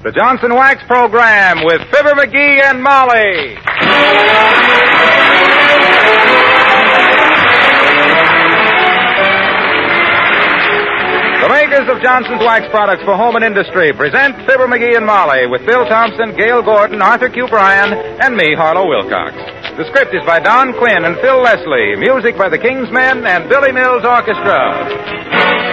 The Johnson Wax Program with Fibber McGee and Molly. The makers of Johnson's Wax products for home and industry present Fibber McGee and Molly with Bill Thompson, Gail Gordon, Arthur Q. Bryan, and me, Harlow Wilcox. The script is by Don Quinn and Phil Leslie. Music by the King's Men and Billy Mills Orchestra.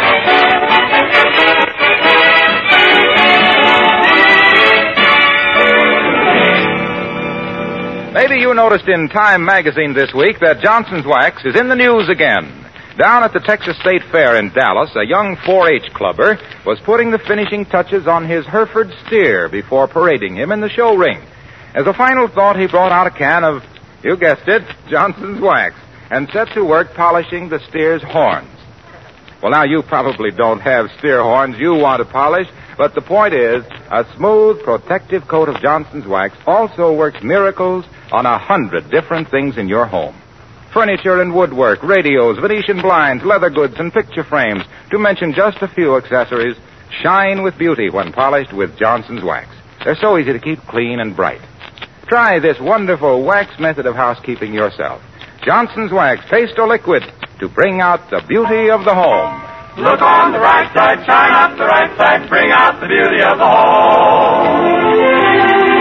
Maybe you noticed in Time magazine this week that Johnson's Wax is in the news again. Down at the Texas State Fair in Dallas, a young 4-H clubber was putting the finishing touches on his Hereford steer before parading him in the show ring. As a final thought, he brought out a can of, you guessed it, Johnson's Wax, and set to work polishing the steer's horns. Well, now, you probably don't have steer horns you want to polish, but the point is, a smooth, protective coat of Johnson's Wax also works miracles on 100 different things in your home. Furniture and woodwork, radios, Venetian blinds, leather goods, and picture frames, to mention just a few accessories, shine with beauty when polished with Johnson's Wax. They're so easy to keep clean and bright. Try this wonderful wax method of housekeeping yourself. Johnson's Wax, paste or liquid, to bring out the beauty of the home. Look on the right side, shine up the right side, bring out the beauty of the home.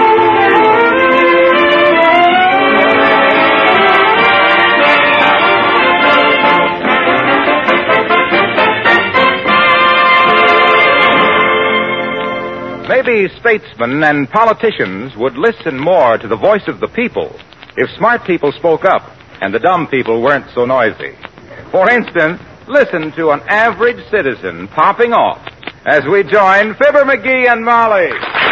Maybe statesmen and politicians would listen more to the voice of the people if smart people spoke up and the dumb people weren't so noisy. For instance, listen to an average citizen popping off as we join Fibber McGee and Molly.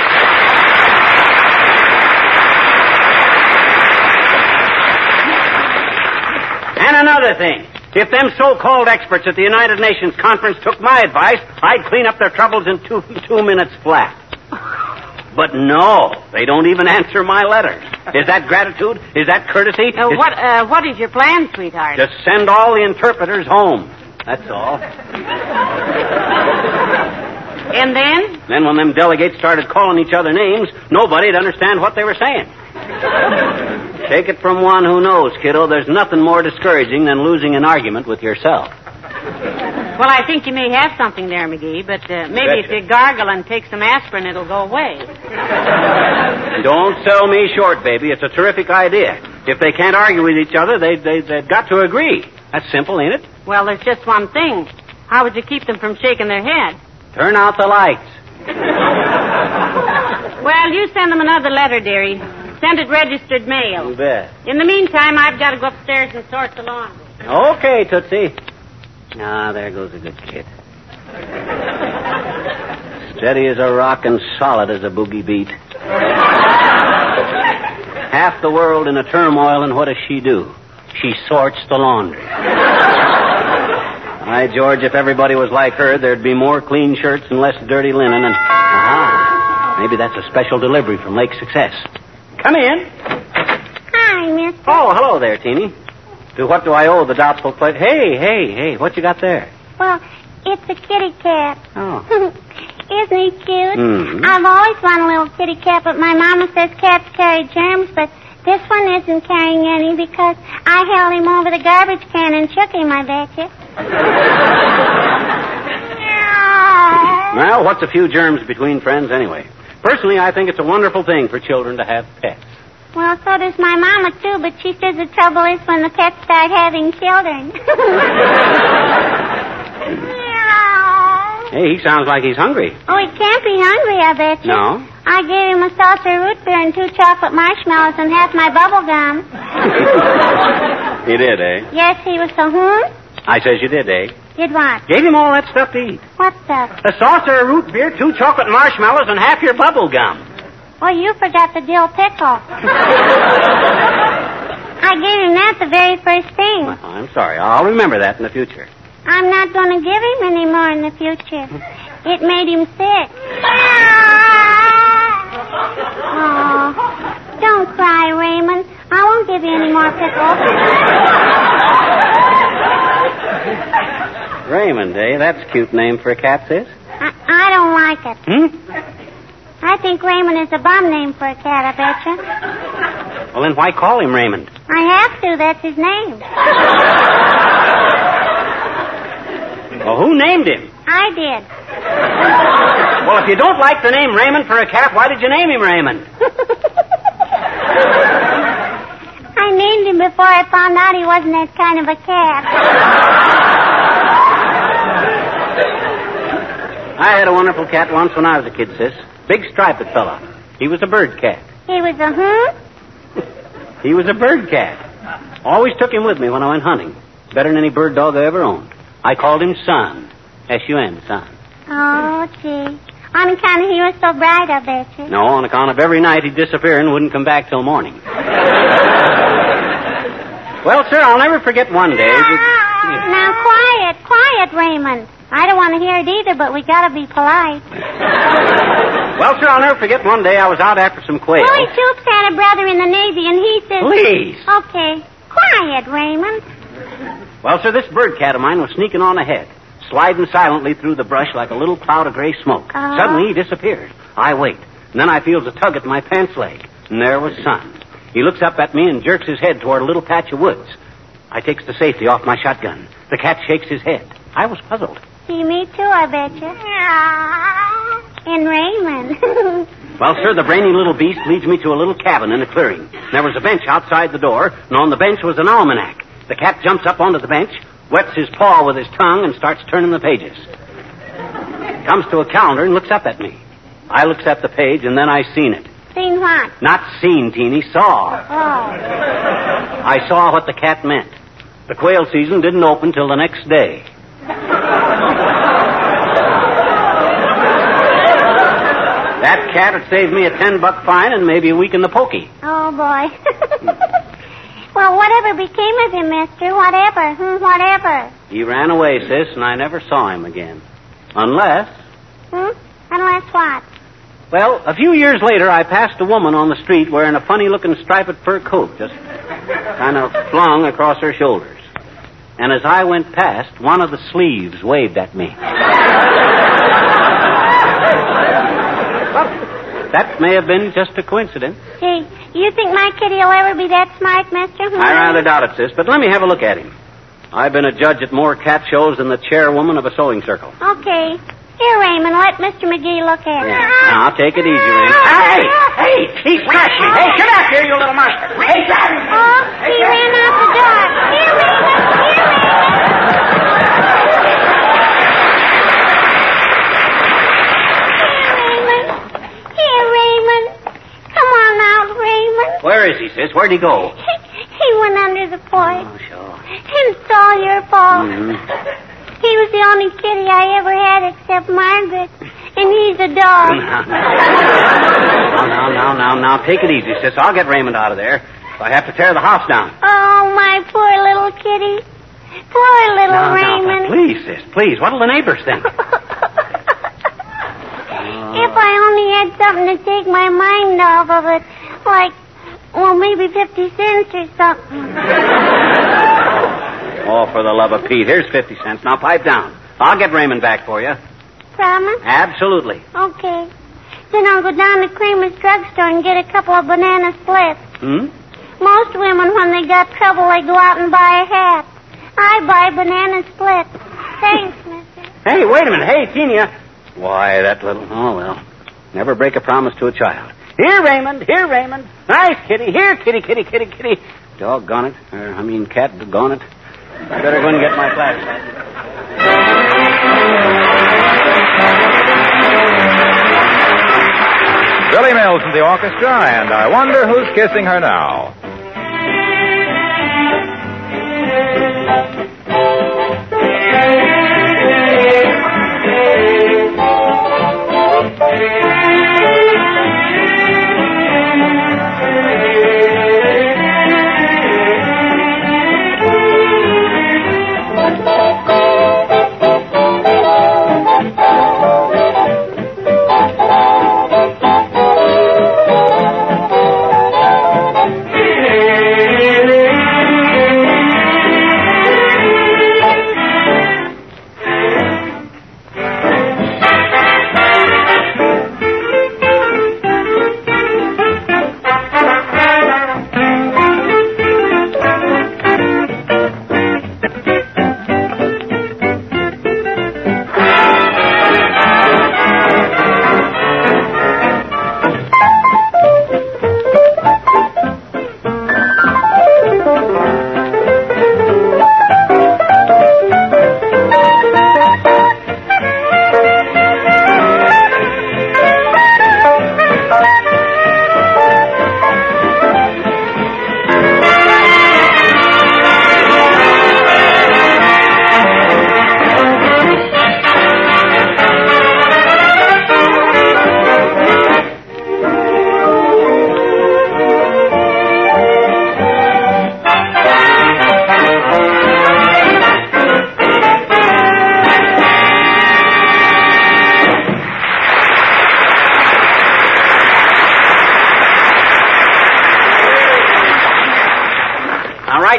And another thing. If them so-called experts at the United Nations conference took my advice, I'd clean up their troubles in two minutes flat. But no, they don't even answer my letters. Is that gratitude? Is that courtesy? What is your plan, sweetheart? Just send all the interpreters home. That's all. And then? Then when them delegates started calling each other names, nobody'd understand what they were saying. Take it from one who knows, kiddo, there's nothing more discouraging than losing an argument with yourself. Well, I think you may have something there, McGee, but maybe if you gargle and take some aspirin, it'll go away. Don't sell me short, baby. It's a terrific idea. If they can't argue with each other, they've got to agree. That's simple, ain't it? Well, there's just one thing. How would you keep them from shaking their head? Turn out the lights. Well, you send them another letter, dearie. Send it registered mail. You bet. In the meantime, I've got to go upstairs and sort the laundry. Okay, Tootsie. Ah, there goes a good kid. Steady as a rock and solid as a boogie beat. Half the world in a turmoil, and what does she do? She sorts the laundry. By George, if everybody was like her, there'd be more clean shirts and less dirty linen, and... Aha! Maybe that's a special delivery from Lake Success. Come in. Hi, mister. Oh, hello there, Teeny. To what do I owe the doubtful pleasure? Hey, what you got there? Well, it's a kitty cat. Oh. Isn't he cute? Mm-hmm. I've always wanted a little kitty cat, but my mama says cats carry germs, but this one isn't carrying any because I held him over the garbage can and shook him, I bet you. Well, what's a few germs between friends anyway? Personally, I think it's a wonderful thing for children to have pets. Well, so does my mama, too, but she says the trouble is when the pets start having children. Hey, he sounds like he's hungry. Oh, he can't be hungry, I bet you. No? I gave him a saucer of root beer and 2 chocolate marshmallows and half my bubble gum. You did, eh? Yes, he was so, I says you did, eh? Did what? Gave him all that stuff to eat. What stuff? A saucer of root beer, 2 chocolate marshmallows, and half your bubble gum. Well, you forgot the dill pickle. I gave him that the very first thing. Well, I'm sorry. I'll remember that in the future. I'm not going to give him any more in the future. It made him sick. Oh, don't cry, Raymond. I won't give you any more pickles. Raymond, eh? That's a cute name for a cat, sis. I don't like it. I think Raymond is a bum name for a cat, I betcha. Well, then why call him Raymond? I have to. That's his name. Well, who named him? I did. Well, if you don't like the name Raymond for a cat, why did you name him Raymond? I named him before I found out he wasn't that kind of a cat. I had a wonderful cat once when I was a kid, sis. Big striped fella. He was a bird cat. He was a who? He was a bird cat. Always took him with me when I went hunting. Better than any bird dog I ever owned. I called him Sun. S-U-N, Sun. Oh, gee. On account of he was so bright, I bet you. No, on account of every night he'd disappear and wouldn't come back till morning. Well, sir, I'll never forget one day. Now, quiet, Raymond. I don't want to hear it either, but we gotta be polite. Well, sir, I'll never forget one day I was out after some quail. Roy Toops had a brother in the Navy, and he says... Please. Okay. Quiet, Raymond. Well, sir, this bird cat of mine was sneaking on ahead, sliding silently through the brush like a little cloud of gray smoke. Suddenly, he disappears. I wait, and then I feels a tug at my pants leg, and there was Sun. He looks up at me and jerks his head toward a little patch of woods. I takes the safety off my shotgun. The cat shakes his head. I was puzzled. See, me too, I betcha. And Raymond. Well, sir, the brainy little beast leads me to a little cabin in a clearing. There was a bench outside the door, and on the bench was an almanac. The cat jumps up onto the bench, wets his paw with his tongue, and starts turning the pages. Comes to a calendar and looks up at me. I looks at the page, and then I seen it. Seen what? Not seen, Teeny, saw. Oh. I saw what the cat meant. The quail season didn't open till the next day. That cat had saved me a $10 fine and maybe a week in the pokey. Oh, boy. Well, whatever became of him, mister? Whatever. He ran away, sis, and I never saw him again. Unless... Unless what? Well, a few years later, I passed a woman on the street wearing a funny-looking striped fur coat, just kind of flung across her shoulders. And as I went past, one of the sleeves waved at me. That may have been just a coincidence. Hey, you think my kitty will ever be that smart, mister? I rather doubt it, sis, but let me have a look at him. I've been a judge at more cat shows than the chairwoman of a sewing circle. Okay. Here, Raymond, let Mr. McGee look at it. Now, take it easy, Raymond. Hey, he's crashing. Hey, get out here, you little monster. Hey, Oh, he ran out the door. Here, Raymond. Come on out, Raymond. Where is he, sis? Where'd he go? He went under the porch. Oh, sure. It's all your fault. Mm-hmm. He was the only kitty I ever had except Margaret. And he's a dog. Now, take it easy, sis. I'll get Raymond out of there. If I have to tear the house down. Oh, my poor little kitty. Poor little Raymond. Now, please, sis, please. What'll the neighbors think? If I only had something to take my mind off of it. Like, maybe 50 cents or something. Oh, for the love of Pete. Here's 50 cents. Now, pipe down. I'll get Raymond back for you. Promise? Absolutely. Okay. Then I'll go down to Kramer's drugstore and get a couple of banana splits. Most women, when they got trouble, they go out and buy a hat. I buy banana splits. Thanks, mister. Hey, wait a minute. Hey, Teenia. Why, that little... Oh, well. Never break a promise to a child. Here, Raymond. Nice kitty. Here, kitty. Doggone it. Cat, doggone it. I better go and get my flashlight. Billy Mills in the orchestra, and I wonder who's kissing her now.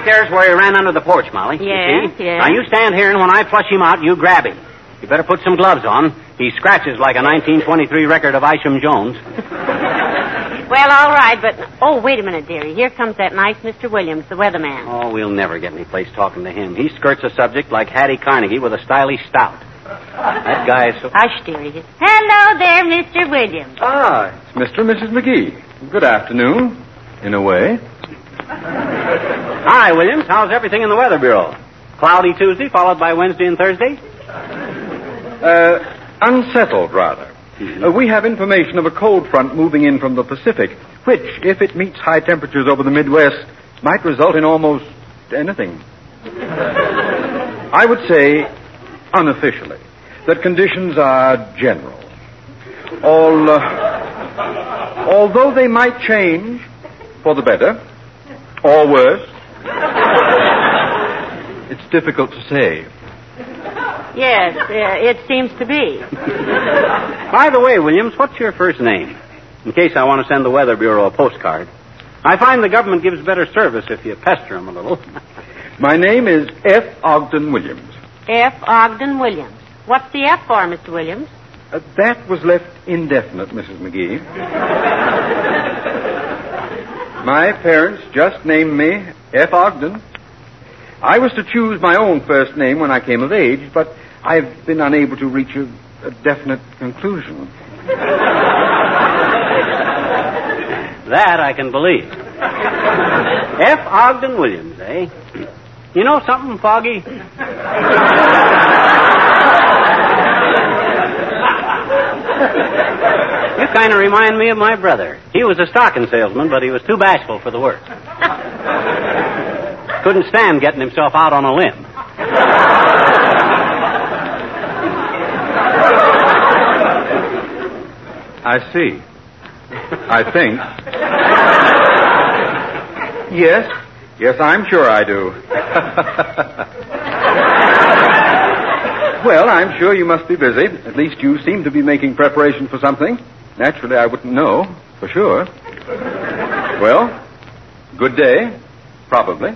there's where he ran under the porch, Molly. Yeah, You see? yeah. Now, you stand here, and when I flush him out, you grab him. You better put some gloves on. He scratches like a 1923 record of Isham Jones. Well, all right, but... Oh, wait a minute, dearie. Here comes that nice Mr. Williams, the weatherman. Oh, we'll never get any place talking to him. He skirts a subject like Hattie Carnegie with a stylish stout. That guy is so... Hush, dearie. Hello there, Mr. Williams. Ah, it's Mr. and Mrs. McGee. Good afternoon, in a way. Hi, Williams. How's everything in the Weather Bureau? Cloudy Tuesday, followed by Wednesday and Thursday? Unsettled, rather. We have information of a cold front moving in from the Pacific, which, if it meets high temperatures over the Midwest, might result in almost anything. I would say, unofficially, that conditions are general. Although they might change for the better or worse, it's difficult to say. Yes, it seems to be. By the way, Williams, what's your first name? In case I want to send the Weather Bureau a postcard. I find the government gives better service if you pester them a little. My name is F. Ogden Williams. F. Ogden Williams. What's the F for, Mr. Williams? That was left indefinite, Mrs. McGee. My parents just named me F. Ogden. I was to choose my own first name when I came of age, but I've been unable to reach a definite conclusion. That I can believe. F. Ogden Williams, eh? You know something, Foggy? You kind of remind me of my brother. He was a stocking salesman, but he was too bashful for the work. Couldn't stand getting himself out on a limb. I see. I think. Yes, I'm sure I do. Well, I'm sure you must be busy. At least you seem to be making preparation for something. Naturally, I wouldn't know, for sure. Well, good day, probably.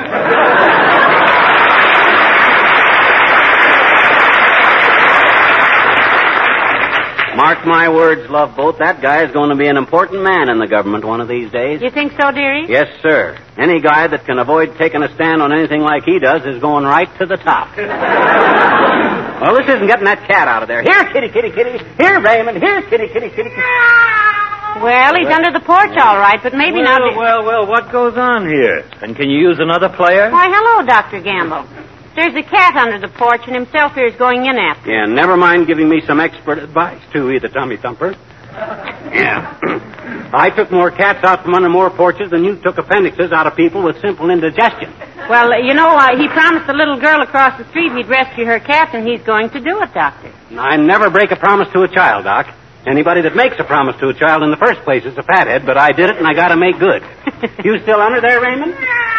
Mark my words, Love Boat, that guy is going to be an important man in the government one of these days. You think so, dearie? Yes, sir. Any guy that can avoid taking a stand on anything like he does is going right to the top. Well, this isn't getting that cat out of there. Here, kitty, kitty, kitty. Here, Raymond. Here, kitty, kitty, kitty, kitty. Well, he's under the porch, all right, but maybe not... Well, what goes on here? And can you use another player? Why, hello, Dr. Gamble. There's a cat under the porch, and himself here is going in after. Yeah, never mind giving me some expert advice, too, either, Tommy Thumper. Yeah. I took more cats out from under more porches than you took appendixes out of people with simple indigestion. Well, you know, he promised the little girl across the street he'd rescue her cat, and he's going to do it, Doctor. I never break a promise to a child, Doc. Anybody that makes a promise to a child in the first place is a fathead, but I did it, and I got to make good. You still under there, Raymond?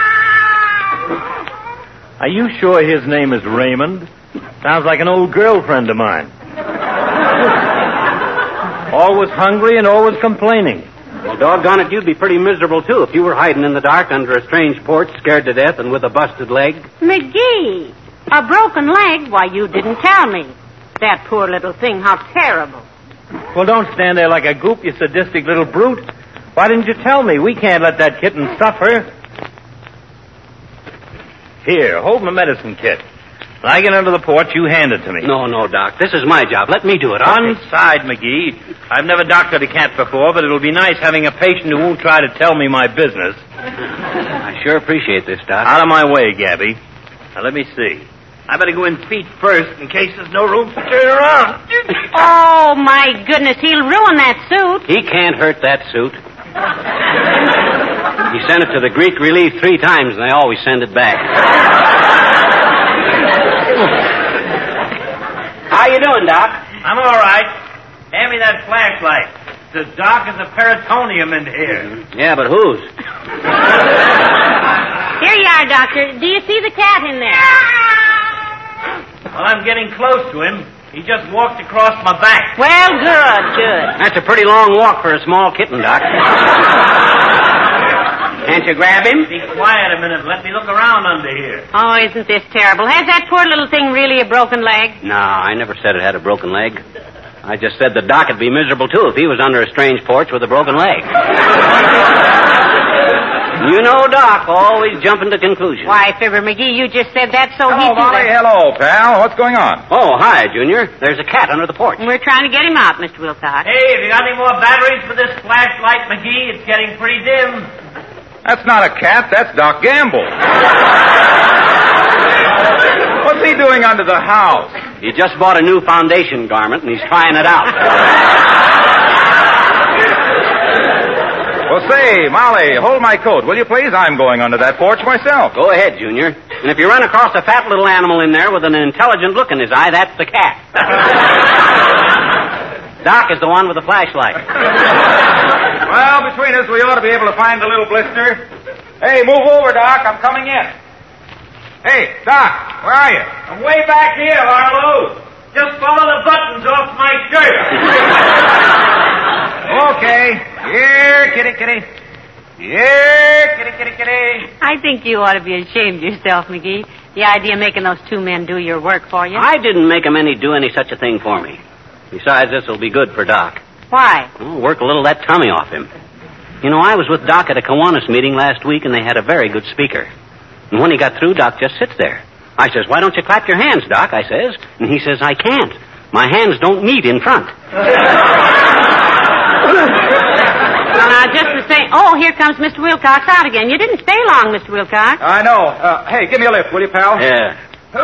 Are you sure his name is Raymond? Sounds like an old girlfriend of mine. Always hungry and always complaining. Well, doggone it, you'd be pretty miserable, too, if you were hiding in the dark under a strange porch, scared to death and with a busted leg. McGee, a broken leg? Why, you didn't tell me. That poor little thing, how terrible. Well, don't stand there like a goop, you sadistic little brute. Why didn't you tell me? We can't let that kitten suffer. Here, hold my medicine kit. When I get under the porch, you hand it to me. No, Doc. This is my job. Let me do it. One side, McGee. I've never doctored a cat before, but it'll be nice having a patient who won't try to tell me my business. I sure appreciate this, Doc. Out of my way, Gabby. Now, let me see. I better go in feet first in case there's no room to turn around. Oh, my goodness, he'll ruin that suit. He can't hurt that suit. He sent it to the Greek Relief 3 times, and they always send it back. How you doing, Doc? I'm all right. Hand me that flashlight. It's as dark as a peritonium in here. Yeah, but whose? Here you are, Doctor. Do you see the cat in there? Well, I'm getting close to him. He just walked across my back. Well, good. That's a pretty long walk for a small kitten, Doc. Can't you grab him? Be quiet a minute. Let me look around under here. Oh, isn't this terrible? Has that poor little thing really a broken leg? No, I never said it had a broken leg. I just said the Doc would be miserable, too, if he was under a strange porch with a broken leg. You know Doc, always jumping to conclusions. Why, Fibber McGee, you just said that so Hello, Molly. Hello, pal. What's going on? Oh, hi, Junior. There's a cat under the porch. We're trying to get him out, Mr. Wilcox. Hey, have you got any more batteries for this flashlight, McGee? It's getting pretty dim. That's not a cat. That's Doc Gamble. What's he doing under the house? He just bought a new foundation garment, and he's trying it out. Well, say, Molly, hold my coat, will you please? I'm going under that porch myself. Go ahead, Junior. And if you run across a fat little animal in there with an intelligent look in his eye, that's the cat. Doc is the one with the flashlight. Well, between us, we ought to be able to find the little blister. Hey, move over, Doc. I'm coming in. Hey, Doc, where are you? I'm way back here, Harlow. Just follow the buttons off my shirt. Okay. Here, kitty. Here, kitty. I think you ought to be ashamed of yourself, McGee. The idea of making those two men do your work for you. I didn't make them do any such a thing for me. Besides, this will be good for Doc. Why? Well, work a little of that tummy off him. You know, I was with Doc at a Kiwanis meeting last week, and they had a very good speaker. And when he got through, Doc just sits there. I says, why don't you clap your hands, Doc? I says. And he says, I can't. My hands don't meet in front. Well, now, just the same... Oh, here comes Mr. Wilcox out again. You didn't stay long, Mr. Wilcox. I know. Hey, give me a lift, will you, pal? Yeah.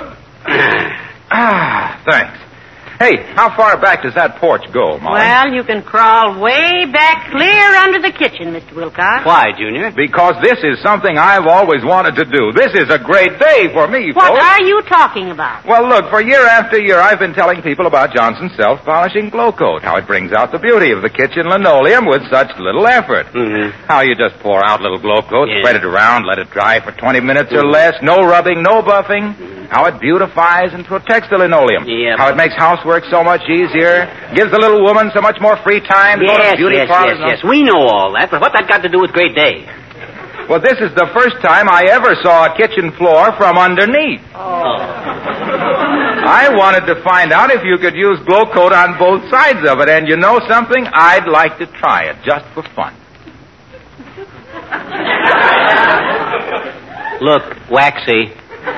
Thanks. Hey, how far back does that porch go, Molly? Well, you can crawl way back clear under the kitchen, Mr. Wilcox. Why, Junior? Because this is something I've always wanted to do. This is a great day for me, What folks. are you talking about? Well, look, for year after year, I've been telling people about Johnson's self-polishing glow coat, how it brings out the beauty of the kitchen linoleum with such little effort. Mm-hmm. How you just pour out little glow coat, Yeah. spread it around, let it dry for 20 minutes or less, no rubbing, no buffing. How it beautifies and protects the linoleum. Yeah. How it makes housework so much easier, gives the little woman so much more free time to go to beauty parlors. Yes. We know all that, but what that got to do with Great Day? Well, this is the first time I ever saw a kitchen floor from underneath. Oh. I wanted to find out if you could use glow coat on both sides of it, and you know something? I'd like to try it, just for fun. Look, Waxy.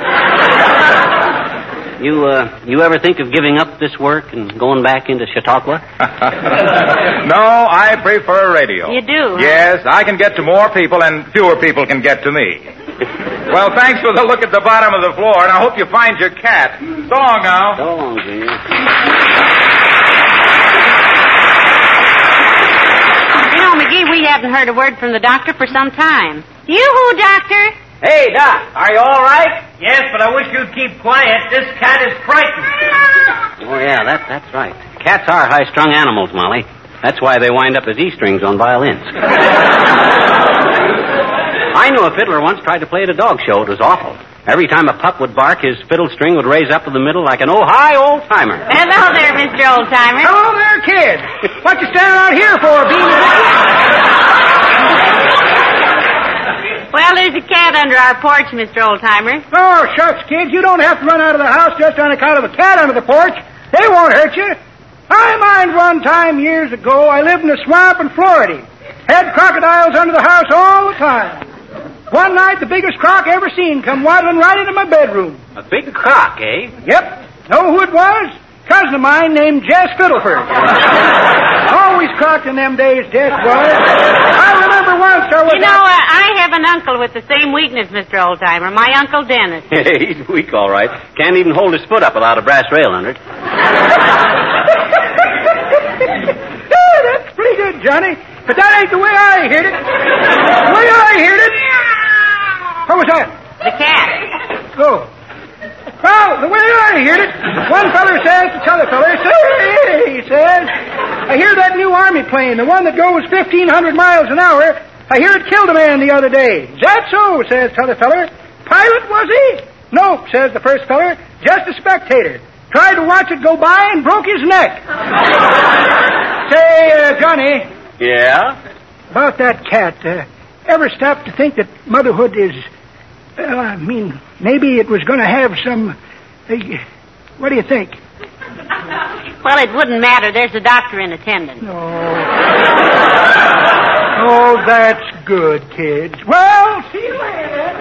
You ever think of giving up this work and going back into Chautauqua? No, I prefer radio. You do, huh? Yes, I can get to more people and fewer people can get to me. Well, thanks for the look at the bottom of the floor, and I hope you find your cat. So long now. So long, Junior. You know, McGee, we haven't heard a word from the doctor for some time. Yoo-hoo, doctor. Hey, Doc, are you all right? Yes, but I wish you'd keep quiet. This cat is frightened. Oh, yeah, that's right. Cats are high-strung animals, Molly. That's why they wind up as E-strings on violins. I knew a fiddler once tried to play at a dog show. It was awful. Every time a pup would bark, his fiddle string would raise up in the middle like an oh-hi old-timer. Hello there, Mr. Oldtimer. Hello there, kid. What you standing out here for, Well, there's a cat under our porch, Mr. Oldtimer. Oh, shucks, kid. You don't have to run out of the house just on account of a cat under the porch. They won't hurt you. I mind one time years ago, I lived in a swamp in Florida. Had crocodiles under the house all the time. One night, the biggest croc I ever seen come waddling right into my bedroom. A big croc, eh? Yep. Know who it was? Cousin of mine named Jess Fiddleford. Always crocked in them days, Jess was. I remember once I was... You know, I have an uncle with the same weakness, Mr. Oldtimer. My Uncle Dennis. He's weak, all right. Can't even hold his foot up without a brass rail under it. Yeah, that's pretty good, Johnny. But that ain't the way I heard it. The way I heard it... What was that? The cat. Oh. Well, the way I heard it, one feller says to t'other feller, say, he says, I hear that new Army plane, the one that goes 1,500 miles an hour, I hear it killed a man the other day. Is that so, says t'other feller. Pilot, was he? Nope, says the first feller, just a spectator. Tried to watch it go by and broke his neck. Say, Johnny. Yeah? About that cat, ever stop to think that motherhood is... maybe it was going to have some... what do you think? Well, it wouldn't matter. There's a doctor in attendance. Oh, that's good, kids. Well, see you later.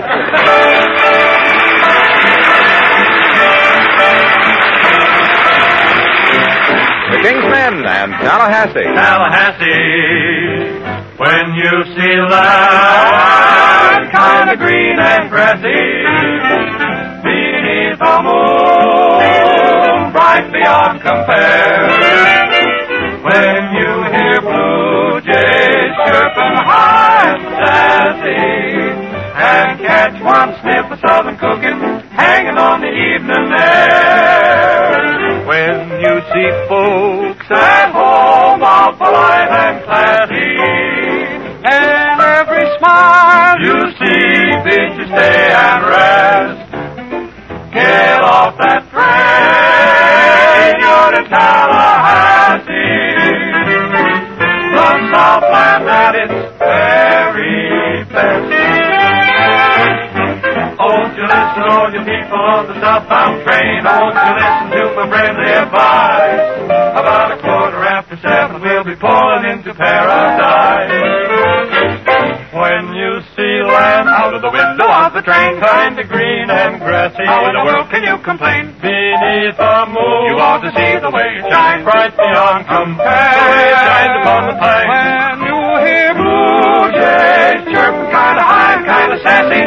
The King's Men and Tallahassee. Tallahassee, when you see land kind of green and grassy, beneath the moon, bright beyond compare, when you hear blue jays chirping high and sassy, and catch one sniff of southern cooking hanging on the evening air, when you see folks at home all polite and classy, and every smile you see bids you stay and rest, get off that train, you're in Tallahassee, the Southland at its very best. Won't you listen, all you people on the southbound train? Won't you listen to my friendly advice? About 7:15, we'll be pulling into paradise. When you see land out of the window of the train, kind of green and grassy, how in the world can you complain? Beneath the moon, you ought to see the way it shines, bright beyond compare, the way it shines upon the plain. When you hear blue jays chirping kind of high and kind of sassy,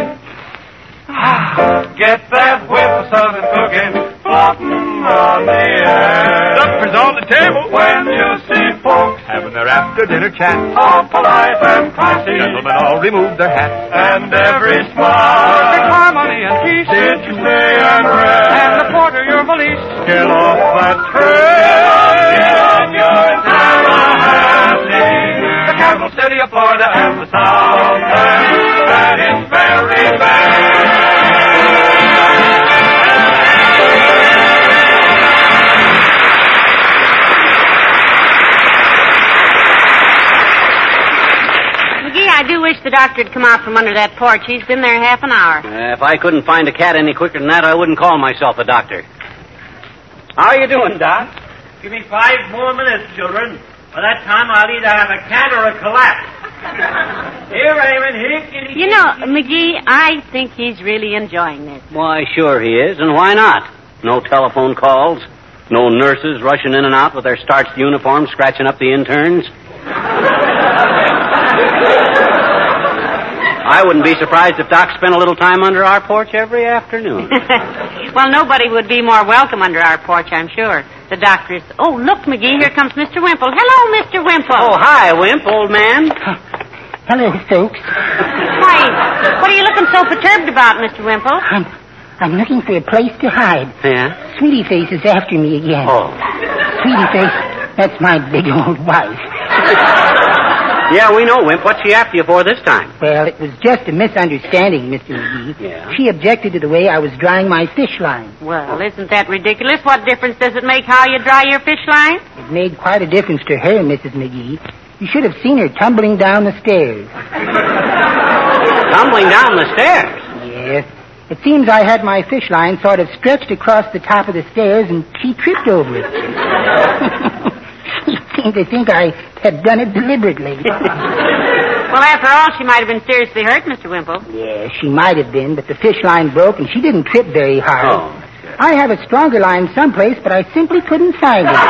get that whiff of southern cooking floating on the air. Supper's on the table when you see folks having their after-dinner chat, all polite and classy. Gentlemen all remove their hats, and every smile perfect harmony and peace. Did you stay and rest? And the porter your valise. Get off that train, you're in Tallahassee, the capital city of Florida and the Southland at its very best. I do wish the doctor had come out from under that porch. He's been there half an hour. If I couldn't find a cat any quicker than that, I wouldn't call myself a doctor. How are you doing, Doc? Give me 5 more minutes, children. By that time, I'll either have a cat or a collapse. Here, Raymond, here. You know, McGee, I think he's really enjoying this. Why, sure he is, and why not? No telephone calls, no nurses rushing in and out with their starched uniforms scratching up the interns. I wouldn't be surprised if Doc spent a little time under our porch every afternoon. Well, nobody would be more welcome under our porch, I'm sure. The doctor is... Oh, look, McGee, here comes Mr. Wimple. Hello, Mr. Wimple. Oh, hi, Wimp, old man. Hello, folks. Why, what are you looking so perturbed about, Mr. Wimple? I'm looking for a place to hide. Yeah? Sweetie Face is after me again. Oh. Sweetie Face, that's my big old wife. Yeah, we know, Wimp. What's she after you for this time? Well, it was just a misunderstanding, Mr. McGee. Yeah? She objected to the way I was drying my fish line. Well, isn't that ridiculous? What difference does it make how you dry your fish line? It made quite a difference to her, Mrs. McGee. You should have seen her tumbling down the stairs. Tumbling down the stairs? Yes. It seems I had my fish line sort of stretched across the top of the stairs, and she tripped over it. She seemed to think I had done it deliberately. Well, after all, she might have been seriously hurt, Mr. Wimple. Yeah, she might have been, but the fish line broke, and she didn't trip very hard. Oh. I have a stronger line someplace, but I simply couldn't find it.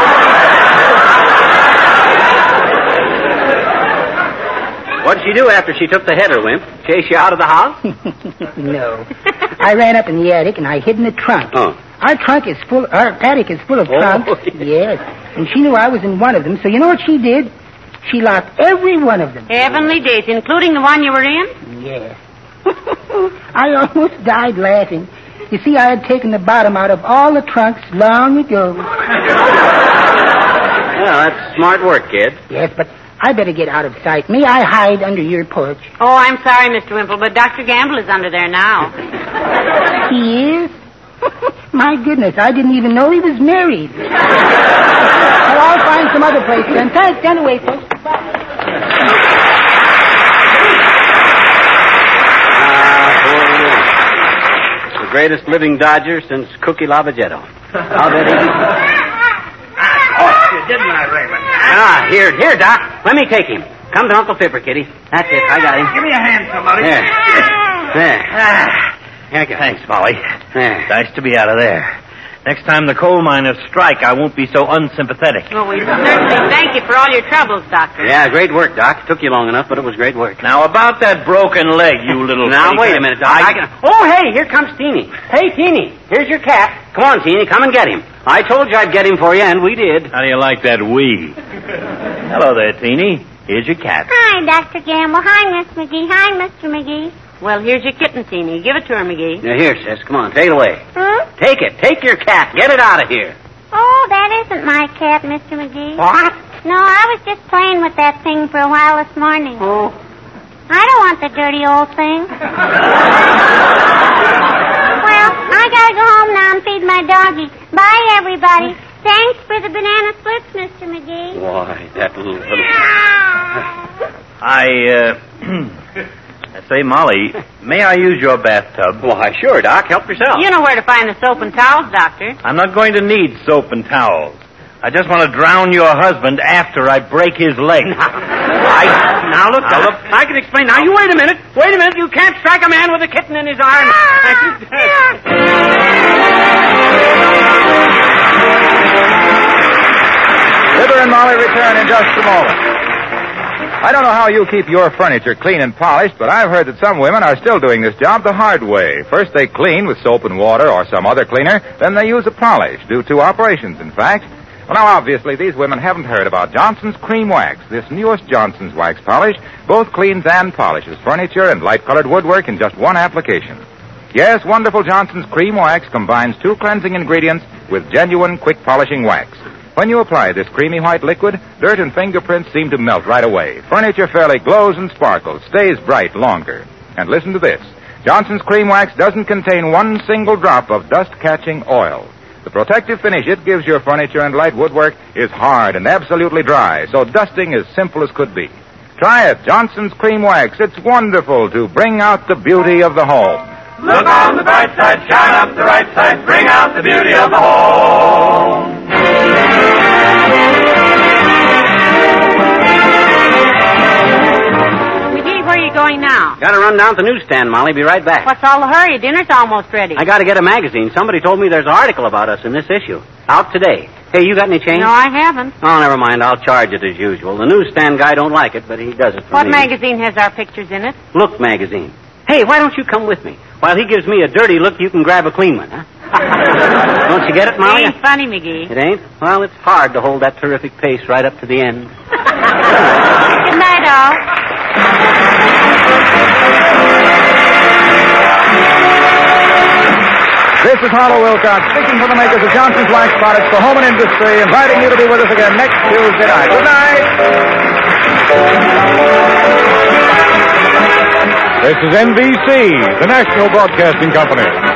What did she do after she took the header, Wimp? Chase you out of the house? No. I ran up in the attic, and I hid in the trunk. Oh. Our attic is full of trunks. Yes. And she knew I was in one of them, so you know what she did? She locked every one of them. Heavenly days, including the one you were in? Yes. I almost died laughing. You see, I had taken the bottom out of all the trunks long ago. Well, that's smart work, kid. Yes, but I better get out of sight. May I hide under your porch? Oh, I'm sorry, Mr. Wimple, but Dr. Gamble is under there now. He is? My goodness, I didn't even know he was married. Well, I'll find some other place then. Thanks, anyway, folks. Bye. greatest living Dodger since Cookie Lavagetto. I'll bet he... You didn't I, Raymond? Here, Doc. Let me take him. Come to Uncle Fipper, Kitty. That's it. I got him. Give me a hand, somebody. There. Here you go. Thanks, Molly. There. Nice to be out of there. Next time the coal miners strike, I won't be so unsympathetic. Well, we certainly thank you for all your troubles, Doctor. Yeah, great work, Doc. Took you long enough, but it was great work. Now, about that broken leg, you little... Now, wait a minute, Doc. Oh, hey, here comes Teeny. Hey, Teeny, here's your cat. Come on, Teeny, come and get him. I told you I'd get him for you, and we did. How do you like that wee? Hello there, Teeny. Here's your cat. Hi, Dr. Gamble. Hi, Miss McGee. Hi, Mr. McGee. Well, here's your kitten, Teeny. Give it to her, McGee. Now, here, sis. Come on, take it away. Take it. Take your cat. Get it out of here. Oh, that isn't my cat, Mr. McGee. What? No, I was just playing with that thing for a while this morning. Oh. I don't want the dirty old thing. Well, I gotta go home now and feed my doggy. Bye, everybody. Thanks for the banana splits, Mr. McGee. Why, that little... Say, Molly, may I use your bathtub? Why, sure, Doc. Help yourself. You know where to find the soap and towels, Doctor. I'm not going to need soap and towels. I just want to drown your husband after I break his leg. Now, look, I can explain. Now, you wait a minute. Wait a minute. You can't strike a man with a kitten in his arms. Fibber and Molly return in just a moment. I don't know how you keep your furniture clean and polished, but I've heard that some women are still doing this job the hard way. First they clean with soap and water or some other cleaner, then they use a polish, do 2 operations, in fact. Well, now, obviously, these women haven't heard about Johnson's Cream Wax, this newest Johnson's Wax polish, both cleans and polishes furniture and light-colored woodwork in just 1 application. Yes, wonderful Johnson's Cream Wax combines 2 cleansing ingredients with genuine quick-polishing wax. When you apply this creamy white liquid, dirt and fingerprints seem to melt right away. Furniture fairly glows and sparkles, stays bright longer. And listen to this. Johnson's Cream Wax doesn't contain 1 single drop of dust-catching oil. The protective finish it gives your furniture and light woodwork is hard and absolutely dry, so dusting is simple as could be. Try it, Johnson's Cream Wax. It's wonderful to bring out the beauty of the home. Look on the bright side, shine up the right side, bring out the beauty of the home. McGee, where are you going now? Gotta run down to the newsstand, Molly. Be right back. What's all the hurry? Dinner's almost ready. I gotta get a magazine. Somebody told me there's an article about us in this issue. Out today. Hey, you got any change? No, I haven't. Oh, never mind. I'll charge it as usual. The newsstand guy don't like it, but he does it for What me. magazine has our pictures in it? Look magazine. Hey, why don't you come with me? While he gives me a dirty look, you can grab a clean one, huh? Don't you get it, Molly? It ain't funny, McGee. It ain't? Well, it's hard to hold that terrific pace right up to the end. Good night, all. This is Harlow Wilcox, speaking for the makers of Johnson's Wax Products for Home and Industry, inviting you to be with us again next Tuesday night. Good night. This is NBC, the national broadcasting company.